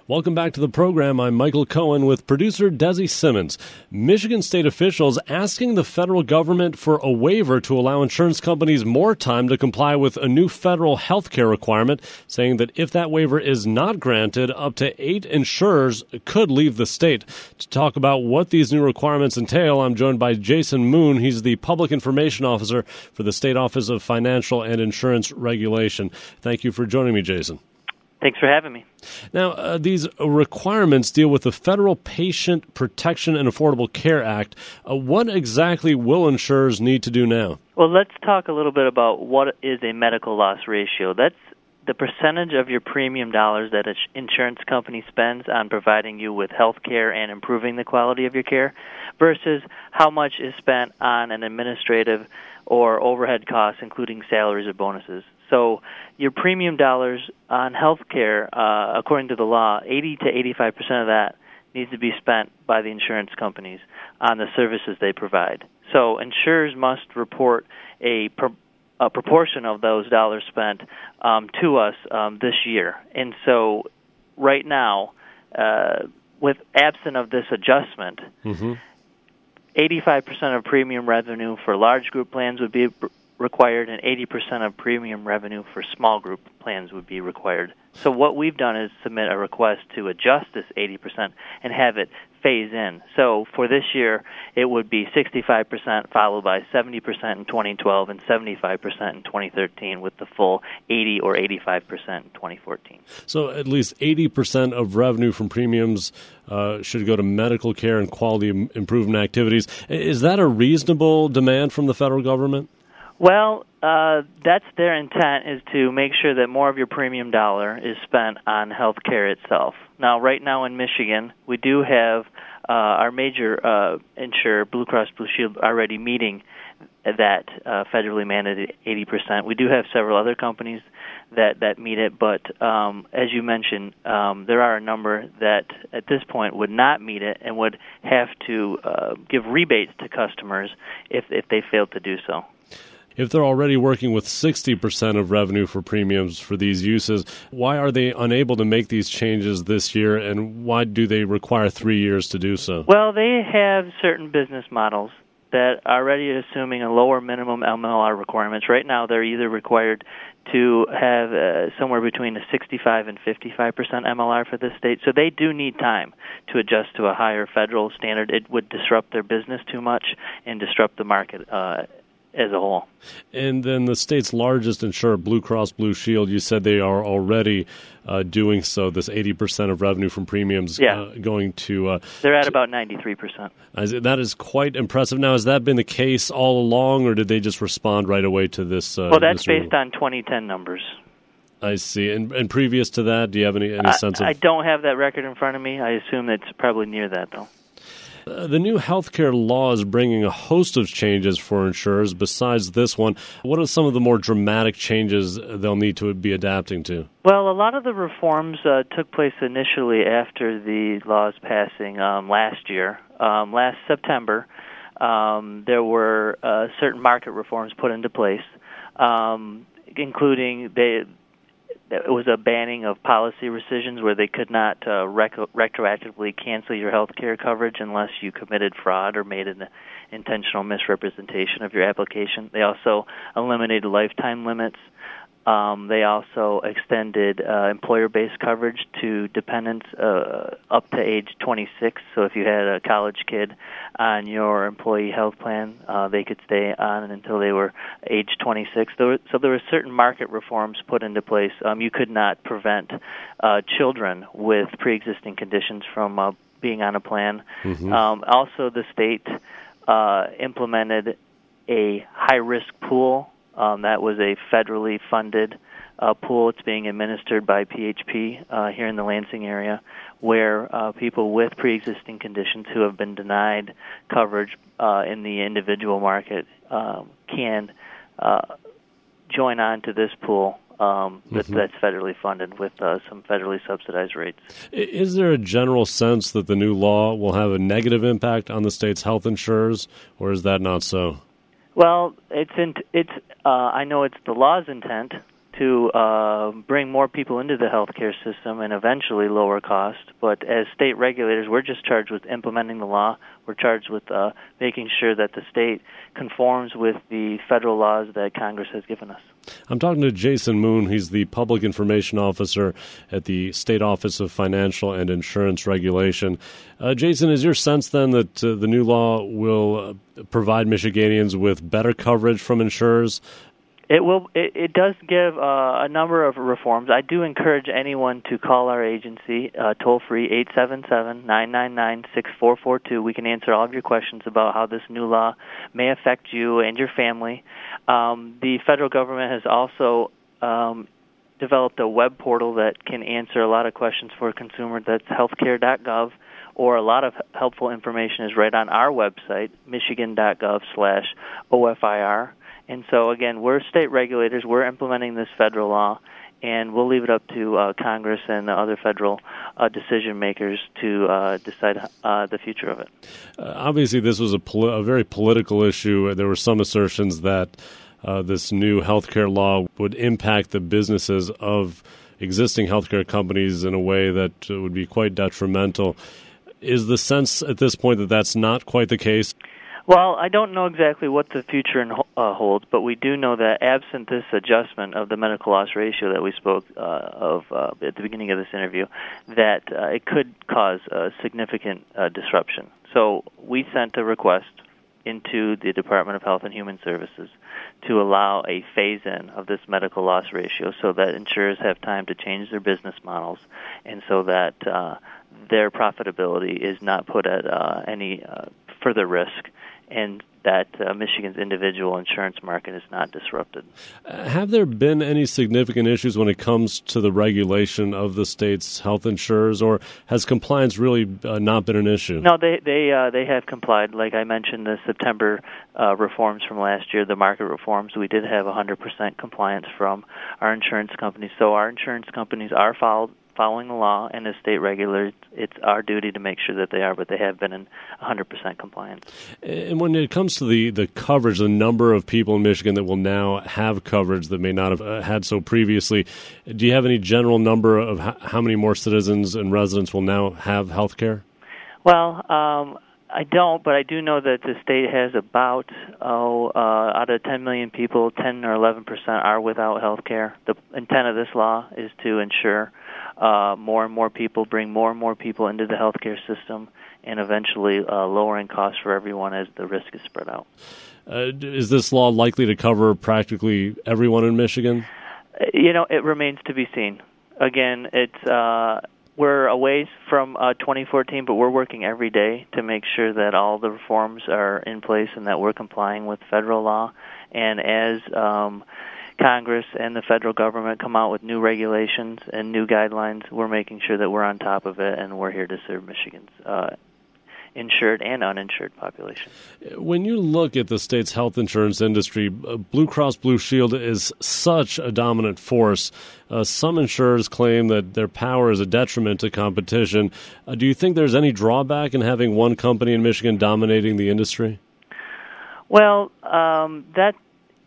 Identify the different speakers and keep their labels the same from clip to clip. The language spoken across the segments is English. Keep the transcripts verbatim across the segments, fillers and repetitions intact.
Speaker 1: Welcome back to the program. I'm Michael Cohen with producer Desi Simmons. Michigan state officials asking the federal government for a waiver to allow insurance companies more time to comply with a new federal health care requirement, saying that if that waiver is not granted, up to eight insurers could leave the state. To talk about what these new requirements entail, I'm joined by Jason Moon. He's the Public Information Officer for the State Office of Financial and Insurance Regulation. Thank you for joining me, Jason.
Speaker 2: Thanks for having me.
Speaker 1: Now, uh, these requirements deal with the Federal Patient Protection and Affordable Care Act. Uh, what exactly will insurers need to do now?
Speaker 2: Well, let's talk a little bit about what is a medical loss ratio. That's the percentage of your premium dollars that an insurance company spends on providing you with health care and improving the quality of your care versus how much is spent on an administrative or overhead costs, including salaries or bonuses. So your premium dollars on health care, uh, according to the law, eighty to eighty-five percent of that needs to be spent by the insurance companies on the services they provide. So insurers must report a, pro- a proportion of those dollars spent um, to us um, this year. And so right now, uh, with absent of this adjustment, mm-hmm. eighty-five percent of premium revenue for large group plans would be required, and eighty percent of premium revenue for small group plans would be required. So what we've done is submit a request to adjust this eighty percent and have it phase in. So for this year, it would be sixty-five percent followed by seventy percent in twenty twelve and seventy-five percent in twenty thirteen with the full eighty or eighty-five percent in twenty fourteen.
Speaker 1: So at least eighty percent of revenue from premiums uh, should go to medical care and quality improvement activities. Is that a reasonable demand from the federal government?
Speaker 2: Well, uh, that's their intent, is to make sure that more of your premium dollar is spent on health care itself. Now, right now in Michigan, we do have uh, our major uh, insurer, Blue Cross Blue Shield, already meeting that uh, federally mandated eighty percent. We do have several other companies that, that meet it, but um, as you mentioned, um, there are a number that at this point would not meet it and would have to uh, give rebates to customers if, if they failed to do so.
Speaker 1: If they're already working with sixty percent of revenue for premiums for these uses, why are they unable to make these changes this year, and why do they require three years to do so?
Speaker 2: Well, they have certain business models that are already assuming a lower minimum M L R requirements. Right now, they're either required to have uh, somewhere between a sixty-five and fifty-five percent M L R for this state. So they do need time to adjust to a higher federal standard. It would disrupt their business too much and disrupt the market uh as a whole.
Speaker 1: And then the state's largest insurer, Blue Cross Blue Shield, you said they are already uh, doing so, this eighty percent of revenue from premiums
Speaker 2: yeah.
Speaker 1: uh, going to... Uh,
Speaker 2: They're at
Speaker 1: to,
Speaker 2: about ninety-three percent.
Speaker 1: That is quite impressive. Now, has that been the case all along, or did they just respond right away to this? Uh,
Speaker 2: well, that's
Speaker 1: this
Speaker 2: based on twenty ten numbers.
Speaker 1: I see. And, and previous to that, do you have any, any
Speaker 2: I,
Speaker 1: sense of...
Speaker 2: I don't have that record in front of me. I assume it's probably near that, though.
Speaker 1: Uh, the new healthcare law is bringing a host of changes for insurers. Besides this one, what are some of the more dramatic changes they'll need to be adapting to?
Speaker 2: Well, a lot of the reforms uh, took place initially after the law's passing um, last year. Um, last September, um, there were uh, certain market reforms put into place, um, including they. It was a banning of policy rescissions where they could not uh, rec- retroactively cancel your health care coverage unless you committed fraud or made an intentional misrepresentation of your application. They also eliminated lifetime limits. Um, they also extended uh, employer-based coverage to dependents uh, up to age twenty-six. So if you had a college kid on your employee health plan, uh, they could stay on until they were age twenty-six. There were, so there were certain market reforms put into place. Um, you could not prevent uh, children with pre-existing conditions from uh, being on a plan. Mm-hmm. Um, also, the state uh, implemented a high-risk pool. Um, that was a federally funded uh, pool. It's being administered by P H P uh, here in the Lansing area, where uh, people with pre-existing conditions who have been denied coverage uh, in the individual market um, can uh, join on to this pool um, that, mm-hmm. that's federally funded with uh, some federally subsidized rates.
Speaker 1: Is there a general sense that the new law will have a negative impact on the state's health insurers, or is that not so?
Speaker 2: Well, it's in, it's. Uh, I know it's the law's intent to uh, bring more people into the healthcare system and eventually lower cost. But as state regulators, we're just charged with implementing the law. We're charged with uh, making sure that the state conforms with the federal laws that Congress has given us.
Speaker 1: I'm talking to Jason Moon. He's the Public Information Officer at the State Office of Financial and Insurance Regulation. Uh, Jason, is your sense then that uh, the new law will uh, provide Michiganians with better coverage from insurers?
Speaker 2: It will. It, it does give uh, a number of reforms. I do encourage anyone to call our agency, uh, toll-free, eight seven seven, nine nine nine, six four four two. We can answer all of your questions about how this new law may affect you and your family. Um, the federal government has also um, developed a web portal that can answer a lot of questions for a consumer. That's healthcare dot gov, or a lot of helpful information is right on our website, michigan dot gov slash O F I R. And so, again, we're state regulators. We're implementing this federal law, and we'll leave it up to uh, Congress and the other federal uh, decision makers to uh, decide uh, the future of it.
Speaker 1: Uh, obviously, this was a, poli- a very political issue. There were some assertions that uh, this new healthcare law would impact the businesses of existing healthcare companies in a way that uh, would be quite detrimental. Is the sense at this point that that's not quite the case?
Speaker 2: Well, I don't know exactly what the future uh, holds, but we do know that absent this adjustment of the medical loss ratio that we spoke uh, of uh, at the beginning of this interview, that uh, it could cause a significant uh, disruption. So we sent a request into the Department of Health and Human Services to allow a phase-in of this medical loss ratio so that insurers have time to change their business models and so that uh, their profitability is not put at uh, any uh, further risk, and that uh, Michigan's individual insurance market is not disrupted.
Speaker 1: Uh, have there been any significant issues when it comes to the regulation of the state's health insurers, or has compliance really uh, not been an issue?
Speaker 2: No, they they uh, they have complied. Like I mentioned, the September uh, reforms from last year, the market reforms, we did have one hundred percent compliance from our insurance companies. So our insurance companies are followed. following the law, and as state regulators, it's our duty to make sure that they are, but they have been in one hundred percent compliance.
Speaker 1: And when it comes to the, the coverage, the number of people in Michigan that will now have coverage that may not have uh, had so previously, do you have any general number of h- how many more citizens and residents will now have health care?
Speaker 2: Well, um, I don't, but I do know that the state has about, oh, uh, out of ten million people, ten or eleven percent are without health care. The intent of this law is to ensure Uh, more and more people, bring more and more people into the healthcare system, and eventually uh, lowering costs for everyone as the risk is spread out.
Speaker 1: Uh, is this law likely to cover practically everyone in Michigan?
Speaker 2: You know, it remains to be seen. Again, it's uh, we're a ways from uh, twenty fourteen, but we're working every day to make sure that all the reforms are in place and that we're complying with federal law. And as um, Congress and the federal government come out with new regulations and new guidelines, we're making sure that we're on top of it, and we're here to serve Michigan's uh, insured and uninsured population.
Speaker 1: When you look at the state's health insurance industry, uh, Blue Cross Blue Shield is such a dominant force. Uh, some insurers claim that their power is a detriment to competition. Uh, do you think there's any drawback in having one company in Michigan dominating the industry?
Speaker 2: Well, um, that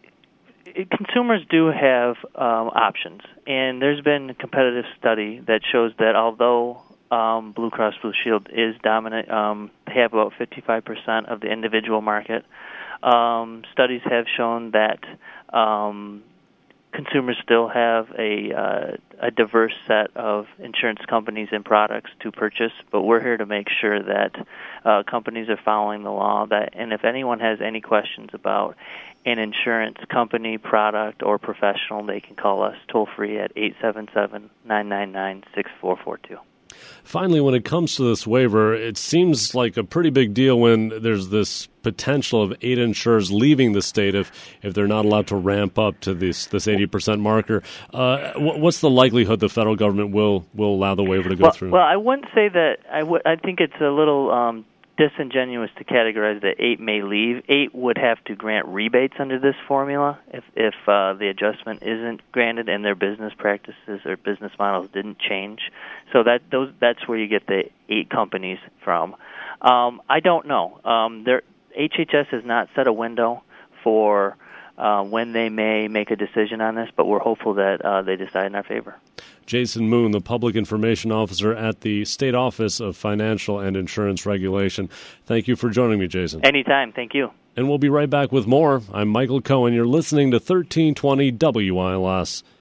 Speaker 2: consumers do have um, options, and there's been a competitive study that shows that although um, Blue Cross Blue Shield is dominant, um, they have about fifty-five percent of the individual market. Um, studies have shown that um, consumers still have a, uh, a diverse set of insurance companies and products to purchase, but we're here to make sure that uh, companies are following the law. That, and if anyone has any questions about an insurance company, product, or professional, they can call us toll-free at eight seven seven, nine nine nine, six four four two.
Speaker 1: Finally, when it comes to this waiver, it seems like a pretty big deal when there's this potential of eight insurers leaving the state if, if they're not allowed to ramp up to this this eighty percent marker. Uh, what's the likelihood the federal government will, will allow the waiver to go
Speaker 2: well,
Speaker 1: through?
Speaker 2: Well, I wouldn't say that. I, w- I think it's a little um, disingenuous to categorize that eight may leave. Eight would have to grant rebates under this formula if, if uh, the adjustment isn't granted and their business practices or business models didn't change. So that those that's where you get the eight companies from. Um, I don't know. Um, there, H H S has not set a window for uh, when they may make a decision on this, but we're hopeful that uh, they decide in our favor.
Speaker 1: Jason Moon, the Public Information Officer at the State Office of Financial and Insurance Regulation. Thank you for joining me, Jason.
Speaker 2: Anytime. Thank you.
Speaker 1: And we'll be right back with more. I'm Michael Cohen. You're listening to thirteen twenty W I L S.